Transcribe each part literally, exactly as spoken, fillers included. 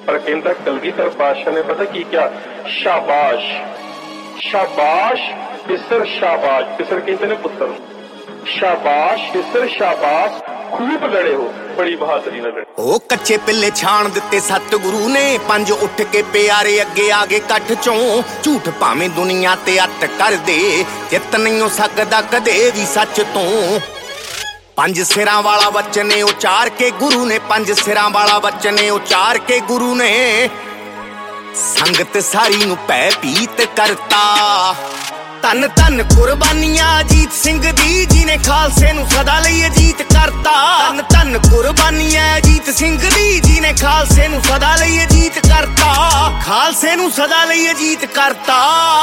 पर कहता कलगीधर पातशाह ने पता की क्या, शाबाश शाबाश पिसर शाबाश, पिसर कहते ने पुत्र, शाबाश पिसर शाबाश, खूब लड़े हो, बड़ी बहादुरी नाल लड़े। ओ कच्चे पिल्ले छाण दिते सतगुरु ने, पंज उठ के प्यारे अगे आगे कट चों, झूठ भावें दुनिया ते अट कर दे, जित नहीं हो सकदा कदे भी सच तो। पंज सिरां वाला वचन उचार के गुरु ने, पंज सिरां वाला वचन उचार के गुरु ने, संगत सारी नूं पै पीत करता। तन तन कुर्बानियां अजीत सिंह दी, जिने खालसे नूं सदा लई अजीत करता। तन तन कुर्बानियां अजीत सिंह दी, जिने खालसे नूं सदा लई अजीत करता, खालसे नूं सदा लई अजीत करता।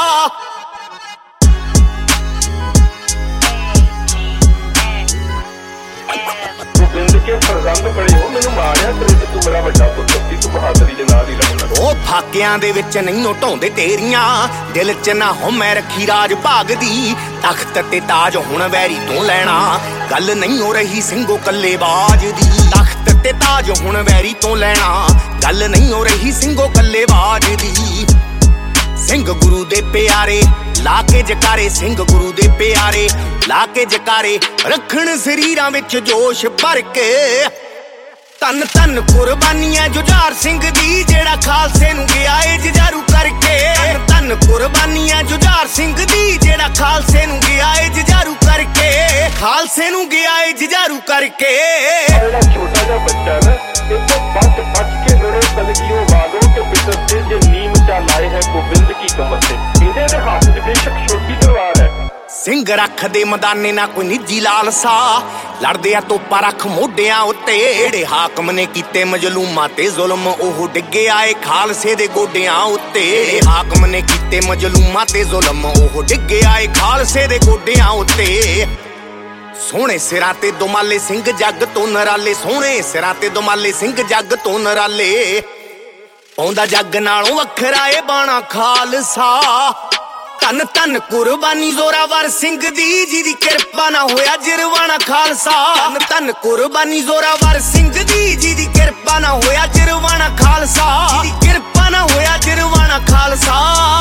के फरजंद बड़े हो, मैनूं मारिया तेरे ते तू बड़ा वड्डा पुत्तर सी, तू बहादुरी दे नाल ही लड़ना। ओ फाकियां दे विच नहीं ढोंदे तेरियां, दिल च ना हो मैं रखी राज भाग दी, तख्त ते ताज हुण वैरी तों लैणा, गल नहीं हो रही ਸਿੰਘੋ ਕੱਲੇ बाज दी। तख्त ते ताज हुण वैरी तों लैणा, गल नहीं हो रही ਸਿੰਘੋ ਕੱਲੇ बाज दी। ਸਿੰਘ ਗੁਰੂ ਦੇ ਪਿਆਰੇ ਲਾ ਕੇ ਜਕਾਰੇ, ਸਿੰਘ ਗੁਰੂ ਦੇ ਪਿਆਰੇ ਲਾ ਕੇ ਜਕਾਰੇ, ਰੱਖਣ ਸਰੀਰਾਂ ਵਿੱਚ ਜੋਸ਼ ਭਰ ਕੇ। ਤਨ ਤਨ ਕੁਰਬਾਨੀਆਂ ਜੁਝਾਰ ਸਿੰਘ ਦੀ, ਜਿਹੜਾ ਖਾਲਸੇ ਨੂੰ ਗਿਆ ਏ ਜੁਝਾਰੂ ਕਰਕੇ। ਤਨ ਤਨ ਕੁਰਬਾਨੀਆਂ ਜੁਝਾਰ ਸਿੰਘ ਦੀ, ਜਿਹੜਾ ਖਾਲਸੇ ਨੂੰ ਗਿਆ ਏ ਜੁਝਾਰੂ ਕਰਕੇ, ਖਾਲਸੇ ਨੂੰ ਗਿਆ ਏ ਜੁਝਾਰੂ ਕਰਕੇ। ਜਿਹੜਾ ਛੋਟਾ ਜਿਹਾ ਬੱਚਾ ਨਾ, ਇਹ ਤੋਂ ਬਚ ਬਚ ਕੇ ਲੜੋ ਕਲਗੀਓ ਵਾਲੋਂ के पितर से जे नीम चा लाए है गोबिंद की कमर से। इहदे दे हाथ च बेशक छोटी तलवार है, ਸਿੰਘ ਰੱਖਦੇ ਮੈਦਾਨੇ ਨਾ ਕੋਈ ਨਿੱਜੀ ਲਾਲਸਾ, ਲੜਦੇ ਆ ਤੋਪਾ ਰੱਖ ਮੋਢਿਆਂ ਉੱਤੇ। ਜਿਹੜੇ ਹਾਕਮ ਨੇ ਕੀਤੇ ਮਜਲੂਮਾਂ ਤੇ ਜ਼ੁਲਮ, ਉਹ ਡਿੱਗੇ ਆਏ ਖਾਲਸੇ ਦੇ ਗੋਡਿਆਂ ਉੱਤੇ। ਜਿਹੜੇ ਹਾਕਮ ਨੇ ਕੀਤੇ ਮਜਲੂਮਾਂ ਤੇ ਜ਼ੁਲਮ, ਉਹ ਡਿੱਗੇ ਆਏ ਖਾਲਸੇ ਦੇ ਗੋਡਿਆਂ ਉੱਤੇ। ਸੋਹਣੇ ਸਿਰਾਂ ਤੇ ਦੁਮਾਲੇ ਸਿੰਘ ਜੱਗ ਤੋਂ ਨਰਾਲੇ, ਸੋਹਣੇ ਸਿਰਾਂ ਤੇ ਦੁਮਾਲੇ ਸਿੰਘ ਜੱਗ ਤੋਂ ਨਰਾਲੇ, ਆਉਂਦਾ ਜੱਗ ਨਾਲੋਂ ਵੱਖਰਾ ਏ ਬਾਣਾ ਖਾਲਸਾ। ਤਨ ਤਨ ਕੁਰਬਾਨੀ ਜ਼ੋਰਾਵਰ ਸਿੰਘ ਦੀ, ਜਿਹਦੀ ਕਿਰਪਾ ਨਾ ਹੋਇਆ ਜਿਰਵਾਣਾ ਖਾਲਸਾ। ਤਨ ਤਨ ਕੁਰਬਾਨੀ ਜ਼ੋਰਾਵਰ ਸਿੰਘ ਦੀ, ਜਿਹਦੀ ਕਿਰਪਾ ਨਾ ਹੋਇਆ ਜਿਰਵਾਣਾ ਖਾਲਸਾ, ਜਿਹਦੀ ਕਿਰਪਾ ਨਾ ਹੋਇਆ ਜਿਰਵਾਣਾ ਖਾਲਸਾ।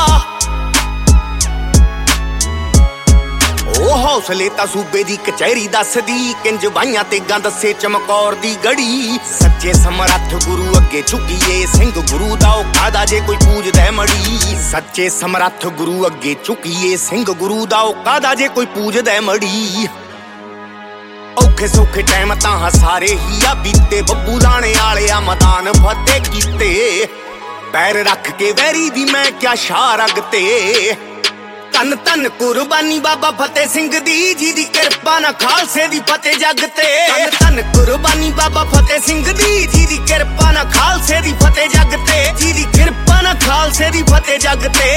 ਉਹ ਹੌਸਲੇ ਤਾਂ ਸੂਬੇ ਦੀ ਕਚਹਿਰੀ ਦੱਸਦੀ, ਕਿੰਜ ਵਾਈਆਂ ਤੇਗਾਂ ਦੱਸੇ ਚਮਕੌਰ ਦੀ ਗੜੀ। ਸੱਚੇ ਸਮਰੱਥ ਗੁਰੂ ਅੱਗੇ ਝੁਕੀਏ, ਸਿੰਘ ਗੁਰੂ ਦਾ ਔਕਾਦਾ ਜੇ ਕੋਈ ਪੂਜਦਾ ਮੜੀ। ਸੱਚੇ ਸਮਰੱਥ ਗੁਰੂ ਅੱਗੇ ਝੁਕੀਏ, ਸਿੰਘ ਗੁਰੂ ਦਾ ਔਕਾਦਾ ਜੇ ਕੋਈ ਪੂਜਦਾ ਮੜੀ। ਔਖੇ ਸੌਖੇ ਟਾਈਮ ਤਾਂ ਸਾਰੇ ਹੀ ਆ ਬੀਤੇ, ਬੱਬੂ ਲਾਣੇ ਵਾਲੇ ਆ ਮੈਦਾਨ ਫਤਿਹ ਕੀਤੇ। ਪੈਰ ਰੱਖ ਕੇ ਵੈਰੀ ਦੀ ਮੈਂ ਕਿਆ ਸ਼ਾਹ ਰਗ ਤੇ। ਤਨ ਤਨ ਕੁਰਬਾਨੀ ਬਾਬਾ ਫਤਿਹ ਸਿੰਘ ਦੀ, ਜਿਹਦੀ ਕਿਰਪਾ ਨਾ ਖਾਲਸੇ ਦੀ ਫਤਿਹ ਜੱਗ ਤੇ। ਤਨ ਤਨ ਕੁਰਬਾਨੀ ਬਾਬਾ ਫਤਿਹ ਸਿੰਘ ਦੀ, ਜਿਹਦੀ ਕਿਰਪਾ ਨਾ ਖਾਲਸੇ ਦੀ ਫਤਿਹ ਜੱਗ ਤੇ, ਜਿਹਦੀ ਕਿਰਪਾ ਨਾ ਖਾਲਸੇ ਦੀ ਫਤਿਹ ਜੱਗ ਤੇ।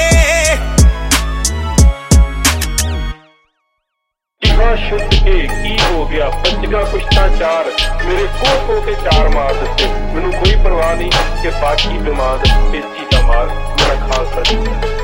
छुट के की हो गया पंचगा कुश्ता चार, मेरे को को के चार मार दिते, मैनू कोई परवाह नहीं कि बाकी बीमार तेजी का मार मेरा खालसा।